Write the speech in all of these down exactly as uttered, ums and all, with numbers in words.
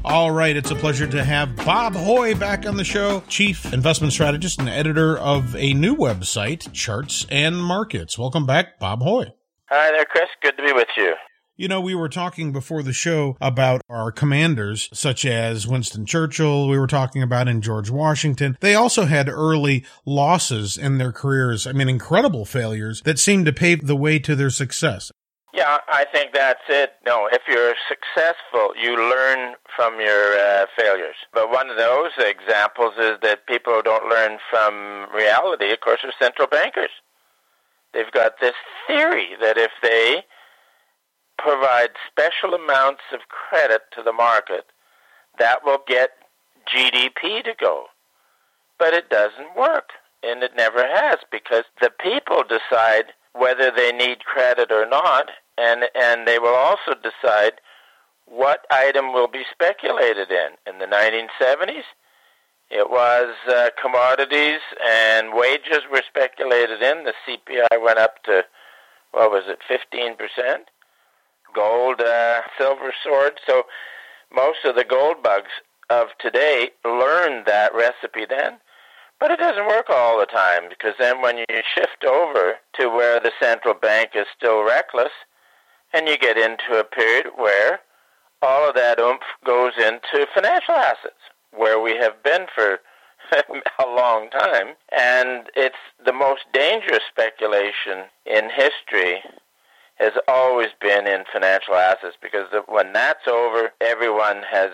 All right, it's a pleasure to have Bob Hoye back on the show, Chief Investment Strategist and editor of a new website, Charts and Markets. Welcome back, Bob Hoye. Hi there, Chris. Good to be with you. You know, we were talking before the show about our commanders, such as Winston Churchill, we were talking about, in George Washington. They also had early losses in their careers. I mean, incredible failures that seemed to pave the way to their success. Yeah, I think that's it. No, if you're successful, you learn from your uh, failures. But one of those examples is that people who don't learn from reality, of course, are central bankers. They've got this theory that if they provide special amounts of credit to the market, that will get G D P to go. But it doesn't work, and it never has, because the people decide whether they need credit or not, and and they will also decide what item will be speculated in. In the nineteen seventies, it was uh, commodities and wages were speculated in. The C P I went up to, what was it, fifteen percent? Gold, uh, silver sword. So most of the gold bugs of today learned that recipe then. But it doesn't work all the time, because then when you shift over to where the central bank is still reckless, and you get into a period where all of that oomph goes into financial assets, where we have been for a long time. And it's the most dangerous speculation in history has always been in financial assets, because when that's over, everyone has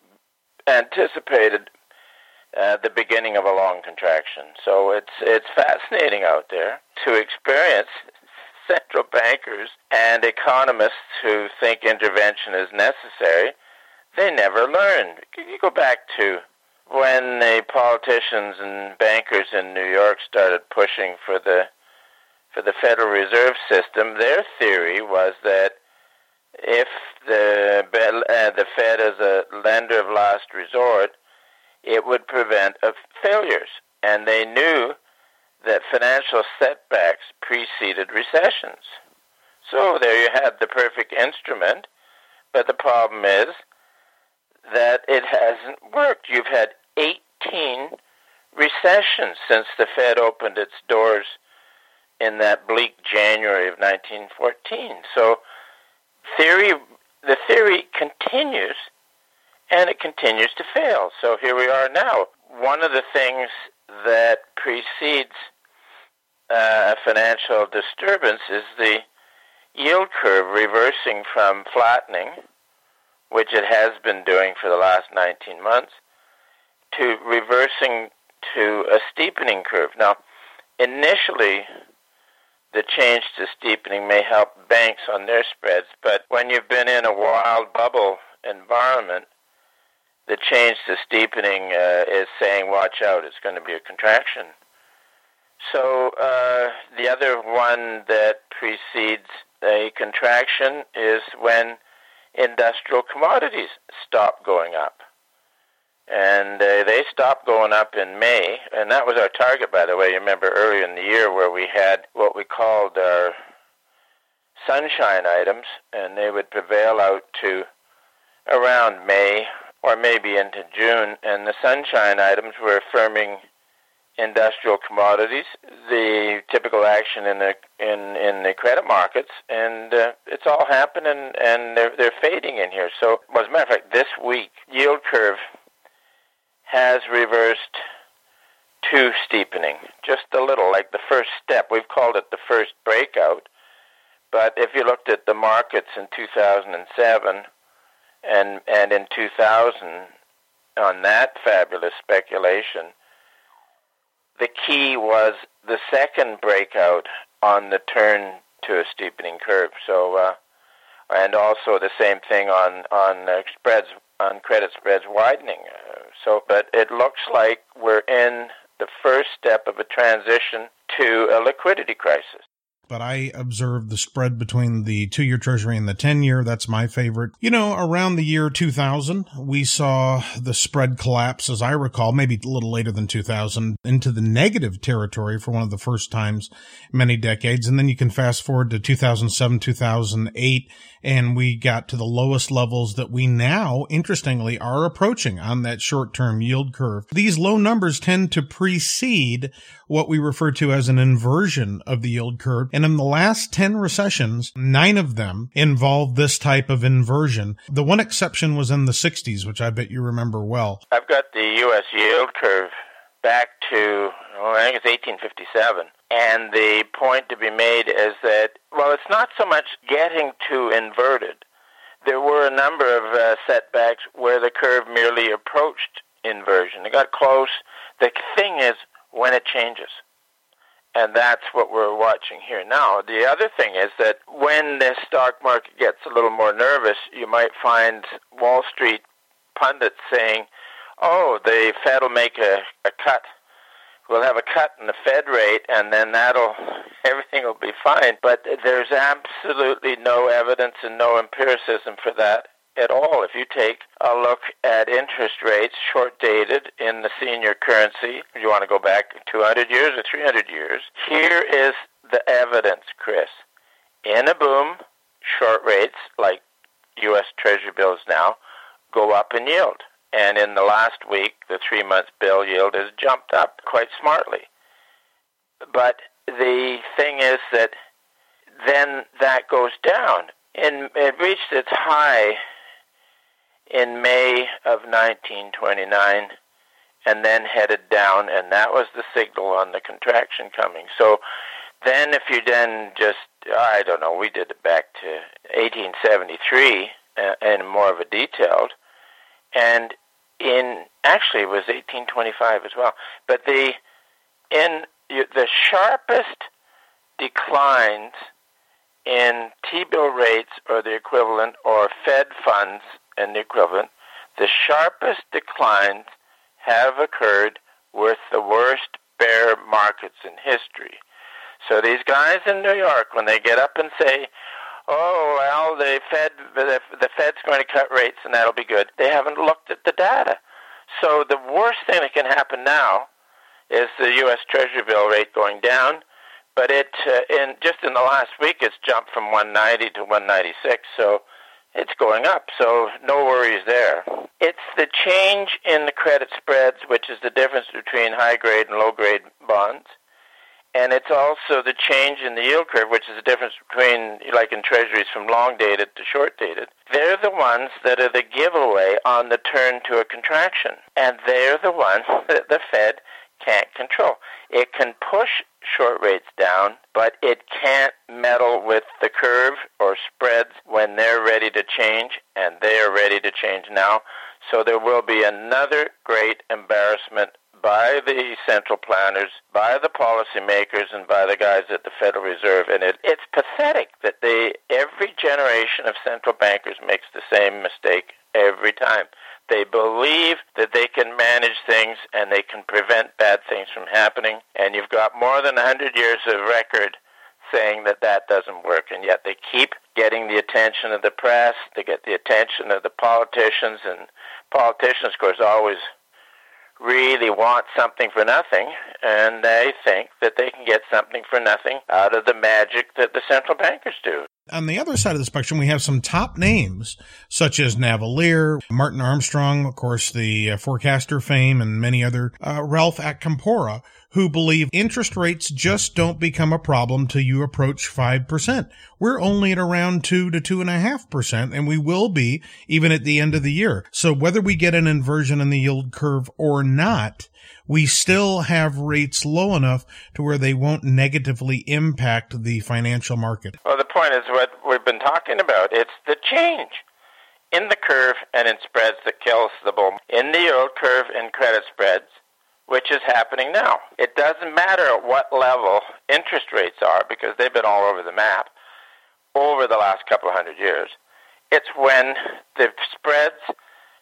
anticipated Uh, the beginning of a long contraction. So it's it's fascinating out there to experience central bankers and economists who think intervention is necessary. They never learn. You go back to when the politicians and bankers in New York started pushing for the for the Federal Reserve System. Their theory was that if the uh, the Fed is a lender of last resort, it would prevent of failures. And they knew that financial setbacks preceded recessions. So there you had the perfect instrument, but the problem is that it hasn't worked. You've had eighteen recessions since the Fed opened its doors in that bleak January of nineteen fourteen. So theory, the theory continues, and it continues to fail. So here we are now. One of the things that precedes uh, a financial disturbance is the yield curve reversing from flattening, which it has been doing for the last nineteen months, to reversing to a steepening curve. Now, initially, the change to steepening may help banks on their spreads, but when you've been in a wild bubble environment, the change to steepening uh, is saying, watch out, it's going to be a contraction. So uh, the other one that precedes a contraction is when industrial commodities stop going up. And uh, they stopped going up in May, and that was our target, by the way. You remember earlier in the year where we had what we called our sunshine items, and they would prevail out to around May, or maybe into June, and the sunshine items were firming industrial commodities, the typical action in the in, in the credit markets, and uh, it's all happening, and they're they're fading in here. So, as a matter of fact, this week yield curve has reversed to steepening, just a little, like the first step. We've called it the first breakout, but if you looked at the markets in two thousand seven. And and in two thousand, on that fabulous speculation, the key was the second breakout on the turn to a steepening curve. So, uh, and also the same thing on on uh, spreads, on credit spreads widening. Uh, so, but it looks like we're in the first step of a transition to a liquidity crisis. but I observed the spread between the two-year Treasury and the ten-year. That's my favorite. You know, around the year two thousand, we saw the spread collapse, as I recall, maybe a little later than two thousand, into the negative territory for one of the first times in many decades. And then you can fast forward to two thousand seven, two thousand eight, and we got to the lowest levels that we now, interestingly, are approaching on that short-term yield curve. These low numbers tend to precede what we refer to as an inversion of the yield curve. And in the last ten recessions, nine of them involved this type of inversion. The one exception was in the sixties, which I bet you remember well. I've got the U S yield curve back to, well, I think it's eighteen fifty-seven. And the point to be made is that, well, it's not so much getting too inverted. There were a number of uh, setbacks where the curve merely approached inversion. It got close. The thing is when it changes. And that's what we're watching here now. The other thing is that when the stock market gets a little more nervous, you might find Wall Street pundits saying, oh, the Fed will make a, a cut. We'll have a cut in the Fed rate, and then that'll, everything will be fine. But there's absolutely no evidence and no empiricism for that at all. If you take a look at interest rates, short-dated in the senior currency, if you want to go back two hundred years or three hundred years, here is the evidence, Chris. In a boom, short rates, like U S Treasury bills now, go up in yield. And in the last week, the three-month bill yield has jumped up quite smartly. But the thing is that then that goes down. And it reached its high in May of nineteen twenty-nine and then headed down, and that was the signal on the contraction coming. So then if you then just, I don't know, we did it back to eighteen seventy-three uh, and more of a detailed, and in, actually it was eighteen twenty-five as well, but the, in the sharpest declines in T-bill rates or the equivalent, or Fed funds and the equivalent, the sharpest declines have occurred with the worst bear markets in history. So these guys in New York, when they get up and say, oh, well, the Fed, the, the Fed's going to cut rates and that'll be good, they haven't looked at the data. So the worst thing that can happen now is the U S Treasury bill rate going down, but it uh, in just in the last week it's jumped from one ninety to one ninety-six, so it's going up, so no worries there. It's the change in the credit spreads, which is the difference between high-grade and low-grade bonds, and it's also the change in the yield curve, which is the difference between, like in treasuries, from long-dated to short-dated. They're the ones that are the giveaway on the turn to a contraction, and they're the ones that the Fed can't control. It can push short rates down, but it can't meddle with the curve or spreads when they're ready to change, and they are ready to change now. So there will be another great embarrassment by the central planners, by the policymakers, and by the guys at the Federal Reserve. And it, it's pathetic that they, every generation of central bankers makes the same mistake every time. They believe that they can manage things and they can prevent bad things from happening. And you've got more than one hundred years of record saying that that doesn't work. And yet they keep getting the attention of the press, they get the attention of the politicians. And politicians, of course, always really want something for nothing. And they think that they can get something for nothing out of the magic that the central bankers do. On the other side of the spectrum, we have some top names, such as Navalier, Martin Armstrong, of course, the uh, forecaster fame, and many other, uh, Ralph Acampora, who believe interest rates just don't become a problem till you approach five percent. We're only at around two to two point five percent, and we will be even at the end of the year. So whether we get an inversion in the yield curve or not, we still have rates low enough to where they won't negatively impact the financial market. Well, the point is what we've been talking about. It's the change in the curve and in spreads that kills the bull. In the yield curve and credit spreads, which is happening now. It doesn't matter at what level interest rates are, because they've been all over the map over the last couple of hundred years. It's when the spreads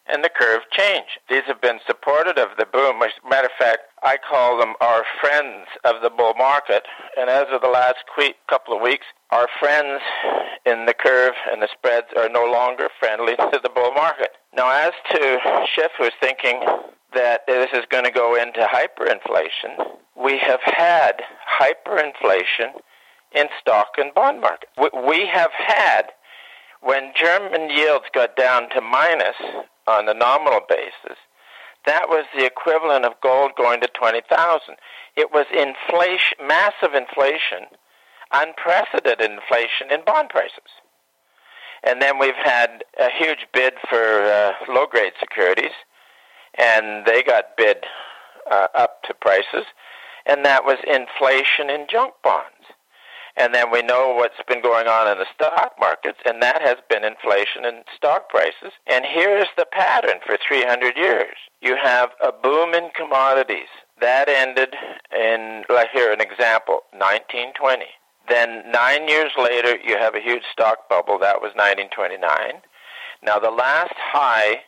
and the curve changed. These have been supportive of the boom. As a matter of fact, I call them our friends of the bull market. And as of the last couple of weeks, our friends in the curve and the spreads are no longer friendly to the bull market. Now, as to Schiff, who's thinking that this is going to go into hyperinflation, we have had hyperinflation in stock and bond market. We have had, when German yields got down to minus on the nominal basis, that was the equivalent of gold going to twenty thousand. It was inflation, massive inflation, unprecedented inflation in bond prices. And then we've had a huge bid for uh, low-grade securities, and they got bid uh, up to prices, and that was inflation in junk bonds. And then we know what's been going on in the stock markets, and that has been inflation in stock prices. And here's the pattern for three hundred years. You have a boom in commodities. That ended in, like here, an example, nineteen twenty. Then nine years later, you have a huge stock bubble. That was nineteen twenty-nine. Now, the last high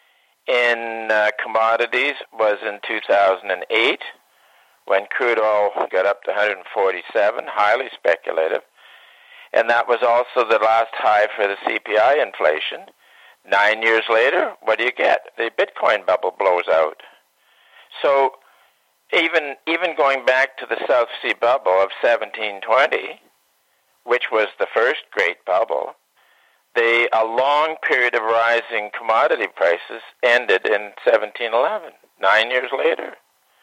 in uh, commodities was in two thousand eight, when crude oil got up to one hundred forty-seven, highly speculative. And that was also the last high for the C P I inflation. Nine years later, what do you get? The Bitcoin bubble blows out. So even even going back to the South Sea bubble of seventeen twenty, which was the first great bubble, the a long period of rising commodity prices ended in seventeen eleven, nine years later.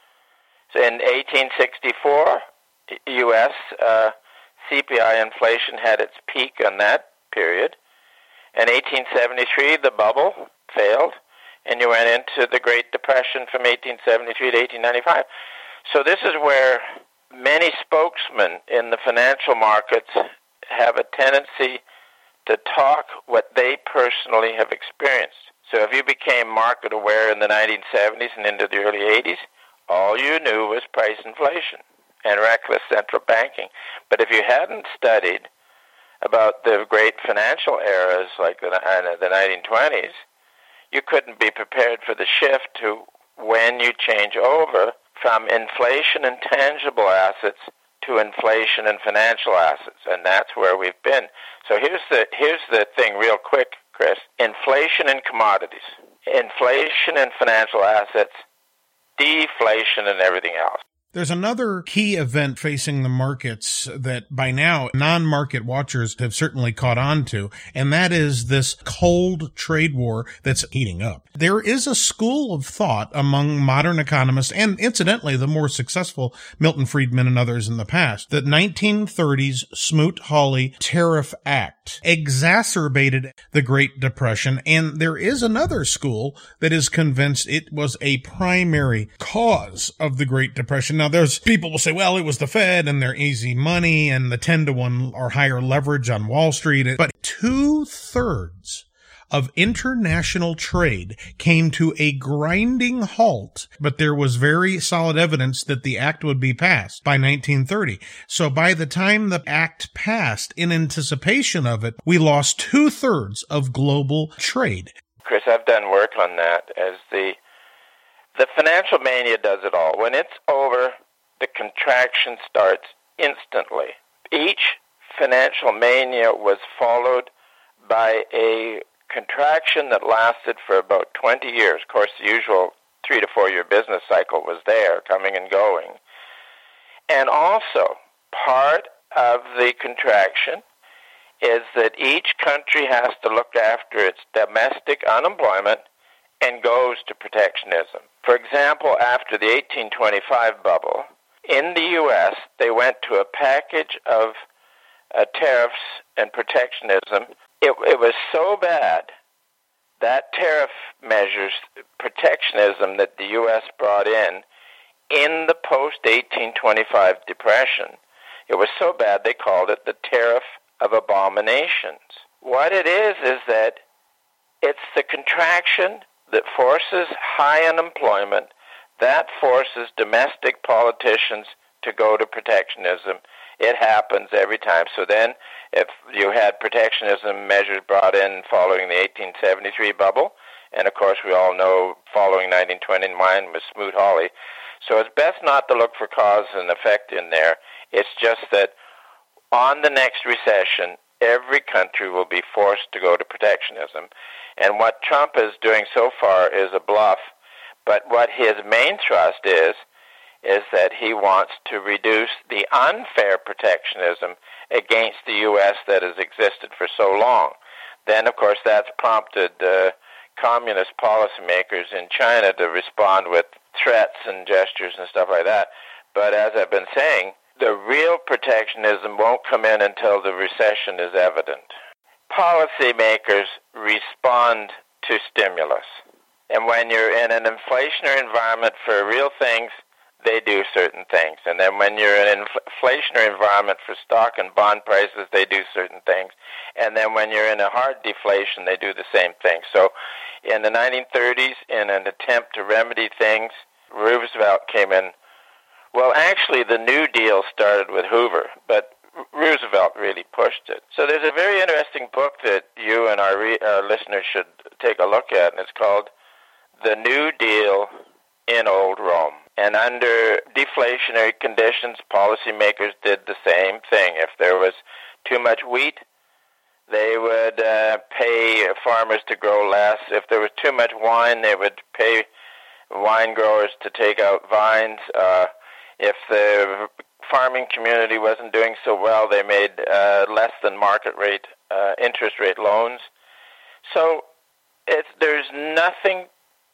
So in eighteen sixty-four, U S uh, C P I inflation had its peak on that period. In eighteen seventy-three, the bubble failed, and you went into the Great Depression from eighteen seventy-three to eighteen ninety-five. So this is where many spokesmen in the financial markets have a tendency to talk what they personally have experienced. So if you became market aware in the nineteen seventies and into the early eighties, all you knew was price inflation and reckless central banking. But if you hadn't studied about the great financial eras like the, uh, the nineteen twenties, you couldn't be prepared for the shift to when you change over from inflation in tangible assets to inflation in financial assets, and that's where we've been. So here's the here's the thing real quick, Chris. Inflation in commodities, inflation in financial assets, deflation and everything else. There's another key event facing the markets that by now non-market watchers have certainly caught on to, and that is this cold trade war that's heating up. There is a school of thought among modern economists, and incidentally the more successful Milton Friedman and others in the past, that nineteen thirties Smoot-Hawley Tariff Act exacerbated the Great Depression, and there is another school that is convinced it was a primary cause of the Great Depression. Now, there's people will say, well, it was the Fed and their easy money and the ten to one or higher leverage on Wall Street. But two-thirds of international trade came to a grinding halt, but there was very solid evidence that the act would be passed by nineteen thirty. So by the time the act passed, in anticipation of it, we lost two-thirds of global trade. Chris, I've done work on that as the The financial mania does it all. When it's over, the contraction starts instantly. Each financial mania was followed by a contraction that lasted for about twenty years. Of course, the usual three to four year business cycle was there, coming and going. And also, part of the contraction is that each country has to look after its domestic unemployment and goes to protectionism. For example, after the eighteen twenty-five bubble, in the U S, they went to a package of uh, tariffs and protectionism. It, it was so bad, that tariff measures, protectionism that the U S brought in, in the post-eighteen twenty-five depression, it was so bad they called it the tariff of abominations. What it is is that it's the contraction that forces high unemployment, that forces domestic politicians to go to protectionism. It happens every time. So then, if you had protectionism measures brought in following the eighteen seventy-three bubble, And, of course, we all know following nineteen twenty-nine was Smoot-Hawley. So it's best not to look for cause and effect in there. It's just that on the next recession, every country will be forced to go to protectionism. And what Trump is doing so far is a bluff. But what his main thrust is, is that he wants to reduce the unfair protectionism against the U S that has existed for so long. Then, of course, that's prompted uh, communist policymakers in China to respond with threats and gestures and stuff like that. But as I've been saying, the real protectionism won't come in until the recession is evident. Policymakers respond to stimulus. And when you're in an inflationary environment for real things, they do certain things. And then when you're in an inflationary environment for stock and bond prices, they do certain things. And then when you're in a hard deflation, they do the same thing. So in the nineteen thirties, in an attempt to remedy things, Roosevelt came in. Well, actually, the New Deal started with Hoover, but Roosevelt really pushed it. So there's a very interesting book that you and our, re- our listeners should take a look at, and it's called The New Deal in Old Rome. And under deflationary conditions, policymakers did the same thing. If there was too much wheat, they would uh, pay farmers to grow less. If there was too much wine, they would pay wine growers to take out vines. Uh, if the farming community wasn't doing so well, they made uh, less than market rate uh, interest rate loans. So it's, there's nothing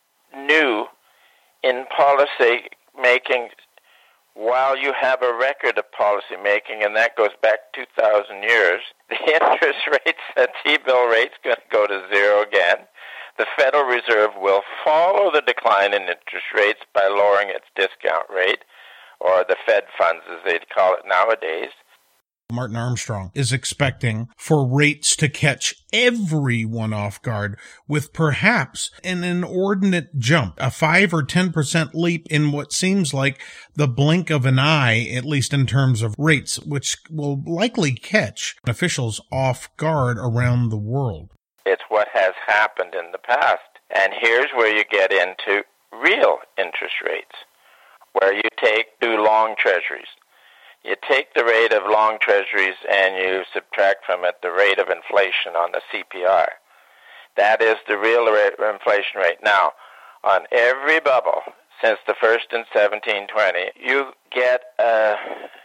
new in policy making while you have a record of policy making, and that goes back two thousand years. The interest rates, the T-bill rate's going to go to zero again. The Federal Reserve will follow the decline in interest rates by lowering its discount rate, or the Fed funds as they call it nowadays. Martin Armstrong is expecting for rates to catch everyone off guard with perhaps an inordinate jump, a five or ten percent leap in what seems like the blink of an eye, at least in terms of rates, which will likely catch officials off guard around the world. It's what has happened in the past. And here's where you get into real interest rates, where you take do long treasuries. You take the rate of long treasuries and you subtract from it the rate of inflation on the C P I. That is the real rate of inflation rate. Now, on every bubble since the first in seventeen twenty, you get a,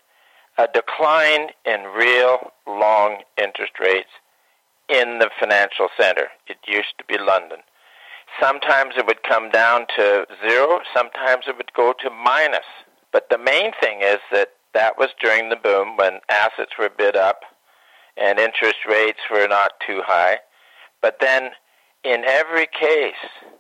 a decline in real long interest rates in the financial center. It used to be London. Sometimes it would come down to zero, sometimes it would go to minus. But the main thing is that that was during the boom when assets were bid up and interest rates were not too high. But then in every case,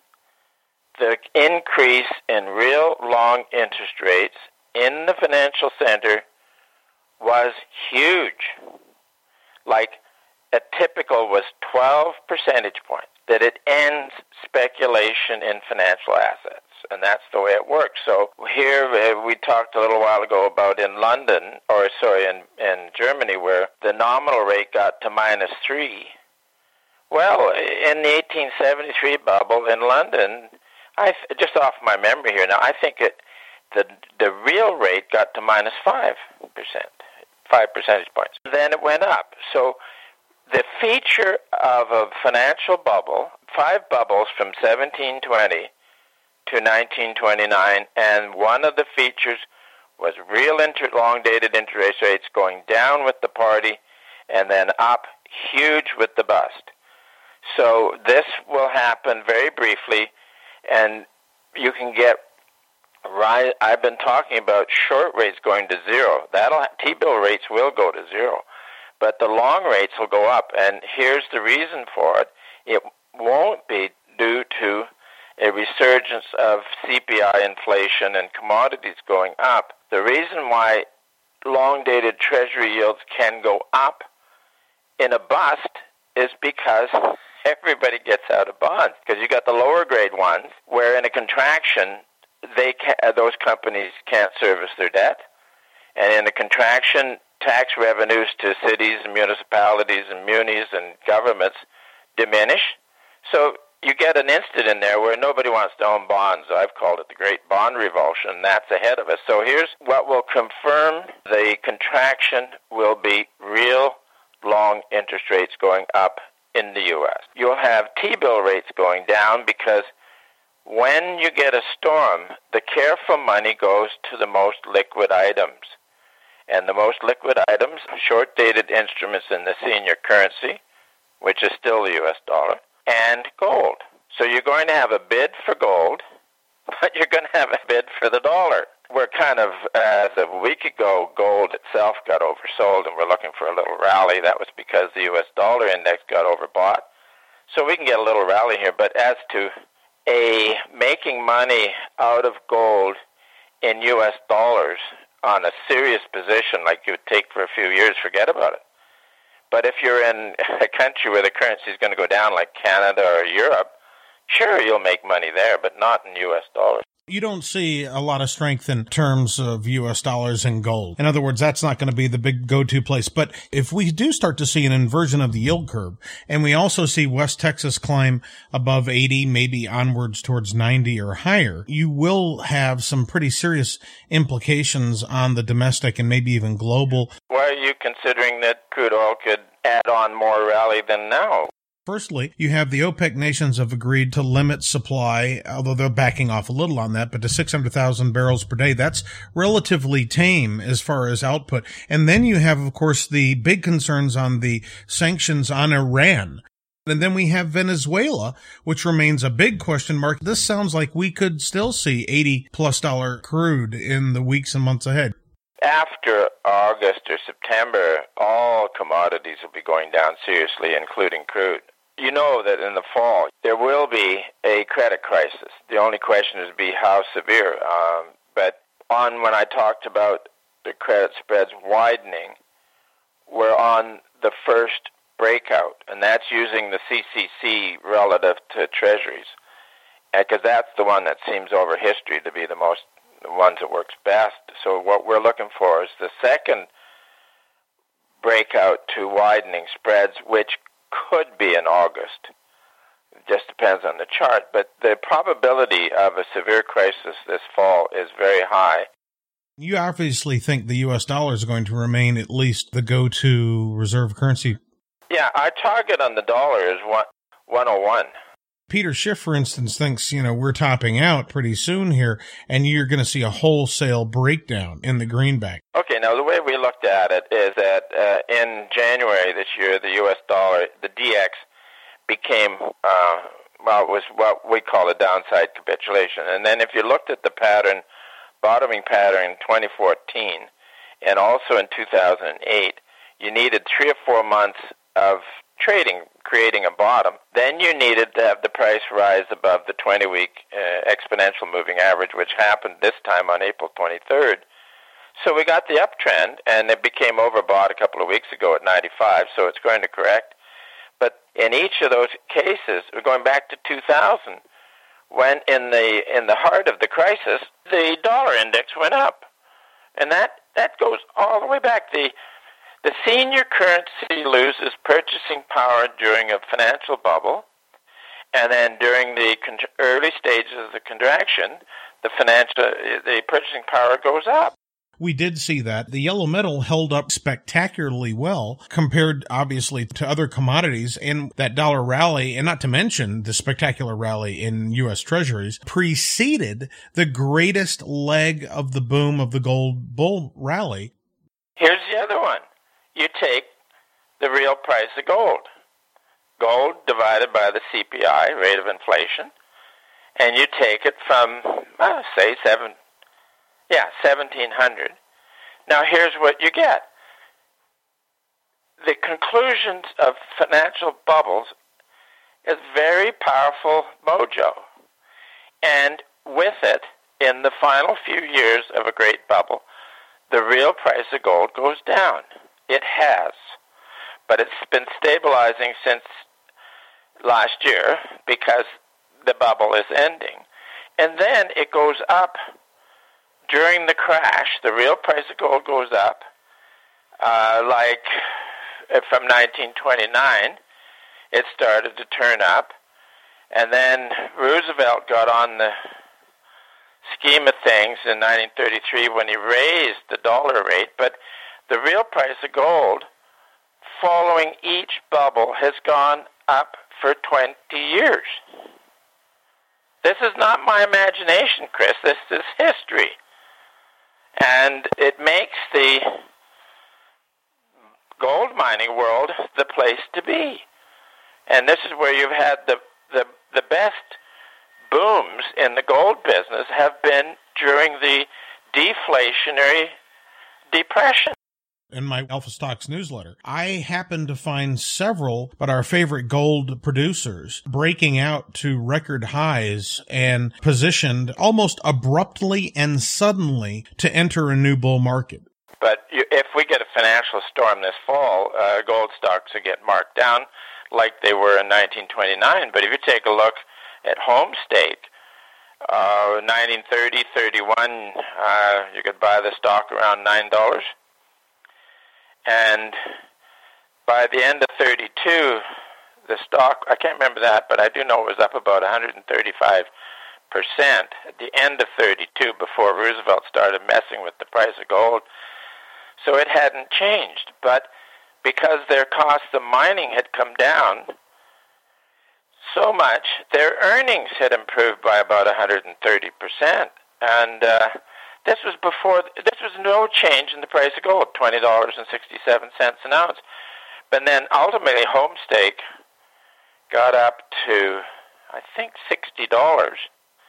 the increase in real long interest rates in the financial center was huge. Like a typical was twelve percentage points, that it ends speculation in financial assets. And that's the way it works. So here uh, we talked a little while ago about in London, or sorry, in, in Germany, where the nominal rate got to minus three. Well, in the eighteen seventy-three bubble in London, I just off my memory here now, I think it the the real rate got to minus five percent, five percentage points. Then it went up. So the feature of a financial bubble, five bubbles from seventeen twenty to nineteen twenty-nine, and one of the features was real inter- long-dated interest rates going down with the party and then up huge with the bust. So this will happen very briefly, and you can get right. I've been talking about short rates going to zero. That'll T-bill rates will go to zero, but the long rates will go up. And here's the reason for it: it won't be due to a resurgence of C P I inflation and commodities going up. The reason why long-dated Treasury yields can go up in a bust is because everybody gets out of bonds. Because you got the lower-grade ones, where in a contraction, they can, those companies can't service their debt. And in a contraction, tax revenues to cities and municipalities and munis and governments diminish. So you get an instant in there where nobody wants to own bonds. I've called it the Great Bond Revulsion, and that's ahead of us. So here's what will confirm the contraction will be real long interest rates going up in the U S. You'll have T-bill rates going down because when you get a storm, the careful money goes to the most liquid items. And the most liquid items, short-dated instruments in the senior currency, which is still the U S dollar, and gold. So you're going to have a bid for gold, but you're going to have a bid for the dollar. We're kind of, as of a week ago, gold itself got oversold, and we're looking for a little rally. That was because the U S dollar index got overbought. So we can get a little rally here. But as to a making money out of gold in U S dollars on a serious position like you would take for a few years, forget about it. But if you're in a country where the currency is going to go down like Canada or Europe, sure, you'll make money there, but not in U S dollars. You don't see a lot of strength in terms of U S dollars and gold. In other words, that's not going to be the big go-to place. But if we do start to see an inversion of the yield curve, and we also see West Texas climb above eighty, maybe onwards towards ninety or higher, you will have some pretty serious implications on the domestic and maybe even global. Why are you considering that crude oil could add on more rally than now? Firstly, you have the OPEC nations have agreed to limit supply, although they're backing off a little on that, but to six hundred thousand barrels per day. That's relatively tame as far as output. And then you have, of course, the big concerns on the sanctions on Iran. And then we have Venezuela, which remains a big question mark. This sounds like we could still see eighty plus dollar crude in the weeks and months ahead. After August or September, all commodities will be going down seriously, including crude. You know that in the fall, there will be a credit crisis. The only question is be how severe. Um, but on when I talked about the credit spreads widening, we're on the first breakout, and that's using the C C C relative to treasuries, because that's the one that seems over history to be the most, the ones that works best. So what we're looking for is the second breakout to widening spreads, which could be in August. It just depends on the chart, but the probability of a severe crisis this fall is very high. You obviously think the U S dollar is going to remain at least the go-to reserve currency. Yeah, our target on the dollar is one oh one. Peter Schiff, for instance, thinks, you know, we're topping out pretty soon here, and you're going to see a wholesale breakdown in the greenback. Okay, now the way we looked at it is that uh, in January this year, the U S dollar, the D X, became, uh, well, it was what we call a downside capitulation. And then if you looked at the pattern, bottoming pattern in twenty fourteen, and also in two thousand eight, you needed three or four months of trading, creating a bottom. Then you needed to have the price rise above the twenty-week uh, exponential moving average, which happened this time on April twenty-third. So we got the uptrend, and it became overbought a couple of weeks ago at ninety-five, so it's going to correct. But in each of those cases, we're going back to two thousand, when in the in the heart of the crisis, the dollar index went up. And that, that goes all the way back. The The senior currency loses purchasing power during a financial bubble, and then during the con- early stages of the contraction, the financial the purchasing power goes up. We did see that. The yellow metal held up spectacularly well compared, obviously, to other commodities, and that dollar rally, and not to mention the spectacular rally in U S Treasuries, preceded the greatest leg of the boom of the gold bull rally. Here's the other one. You take the real price of gold, gold divided by the C P I, rate of inflation, and you take it from, well, say, seven, yeah, seventeen hundred. Now, here's what you get. The conclusions of financial bubbles is very powerful mojo, and with it, in the final few years of a great bubble, the real price of gold goes down. It has, but it's been stabilizing since last year because the bubble is ending. And then it goes up during the crash. The real price of gold goes up, uh, like from nineteen twenty-nine, it started to turn up. And then Roosevelt got on the scheme of things in nineteen thirty-three when he raised the dollar rate, but the real price of gold following each bubble has gone up for twenty years. This is not my imagination, Chris. This is history. And it makes the gold mining world the place to be. And this is where you've had the, the, the best booms in the gold business have been during the deflationary depression. In my Alpha Stocks newsletter, I happened to find several, but our favorite gold producers breaking out to record highs and positioned almost abruptly and suddenly to enter a new bull market. But you, if we get a financial storm this fall, uh, gold stocks will get marked down like they were in nineteen twenty-nine. But if you take a look at Homestake, uh, nineteen thirty, thirty-one, uh, you could buy the stock around nine dollars. And by the end of thirty-two, the stock, I can't remember that, but I do know it was up about one hundred thirty-five percent at the end of thirty-two before Roosevelt started messing with the price of gold. So it hadn't changed. But because their costs of mining had come down so much, their earnings had improved by about one hundred thirty percent. And uh, this was before, this was no change in the price of gold, twenty dollars and sixty-seven cents an ounce. But then ultimately Homestake got up to, I think, sixty dollars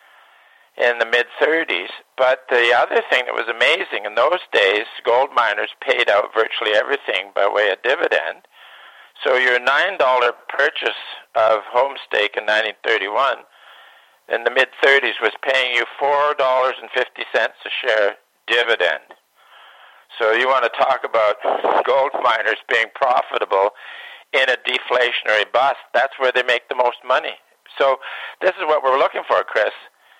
in the mid-thirties. But the other thing that was amazing, in those days, gold miners paid out virtually everything by way of dividend. So your nine dollars purchase of Homestake in nineteen thirty-one in the mid-thirties was paying you four dollars and fifty cents a share dividend. So you want to talk about gold miners being profitable in a deflationary bust. That's where they make the most money. So this is what we're looking for, Chris.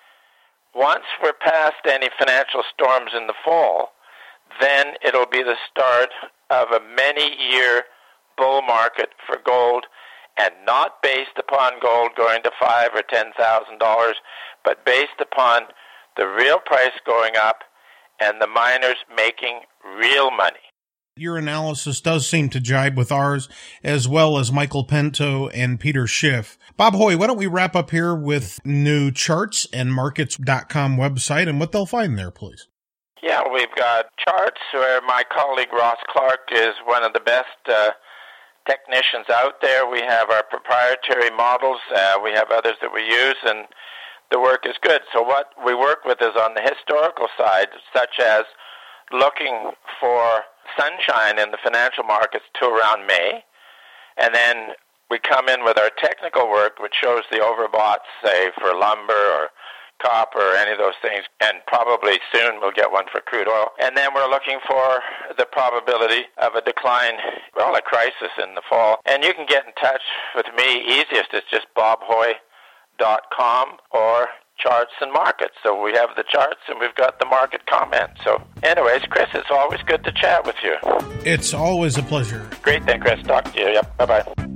Once we're past any financial storms in the fall, then it'll be the start of a many-year bull market for gold, and not based upon gold going to five or ten thousand dollars, but based upon the real price going up and the miners making real money. Your analysis does seem to jibe with ours, as well as Michael Pinto and Peter Schiff. Bob Hoye, why don't we wrap up here with new charts and markets dot com website and what they'll find there, please. Yeah, we've got charts where my colleague Ross Clark is one of the best uh, technicians out there. We have our proprietary models. Uh, we have others that we use, and the work is good. So what we work with is on the historical side, such as looking for sunshine in the financial markets to around May, and then we come in with our technical work, which shows the overboughts, say, for lumber or copper or any of those things, and probably soon we'll get one for crude oil. And then we're looking for the probability of a decline, well, a crisis in the fall. And you can get in touch with me. Easiest is just bob hoye dot com or Charts and Markets. So we have the charts and we've got the market comment. So anyways, Chris, it's always good to chat with you. It's always a pleasure. Great then, Chris. Talk to you. Yep. Bye-bye.